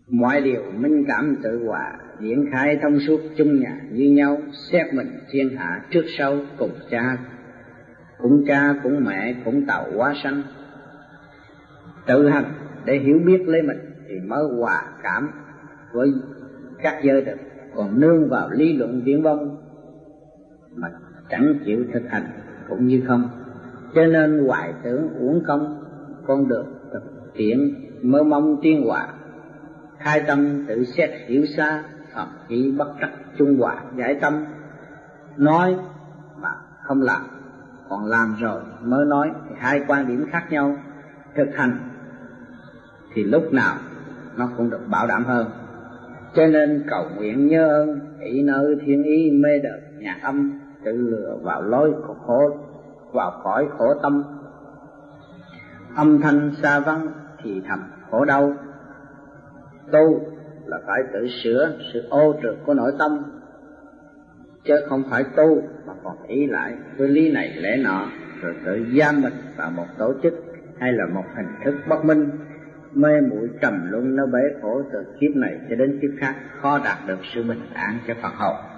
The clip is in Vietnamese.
mọi điều minh cảm tự hòa, diễn khai thông suốt chung nhà như nhau, xét mình thiên hạ trước sau cùng cha cũng mẹ cũng tạo hóa sanh. Tự hành để hiểu biết lấy mình thì mới hòa cảm với các giới được, còn nương vào lý luận viển vông mà chẳng chịu thực hành cũng như không. Cho nên hoài tưởng uổng công, con được thực hiện mơ mong tiến hóa. Khai tâm tự xét hiểu xa, thậm chí bất trắc trung hòa giải tâm. Nói mà không làm, còn làm rồi mới nói thì hai quan điểm khác nhau. Thực hành thì lúc nào nó cũng được bảo đảm hơn. Cho nên cầu nguyện nhớ ơn, ỷ nơi thiên ý mê đời nhạc âm, tự lừa vào lối khổ, vào cõi khổ tâm. Âm thanh xa vắng thì thầm khổ đau. Tu là phải tự sửa sự ô trượt của nội tâm, chứ không phải tu mà còn ý lại với lý này lẽ nọ, rồi tự giam mình vào một tổ chức hay là một hình thức bất minh, mê muội trầm luân nó bể khổ từ kiếp này cho đến kiếp khác, khó đạt được sự bình an cho Phật hồn.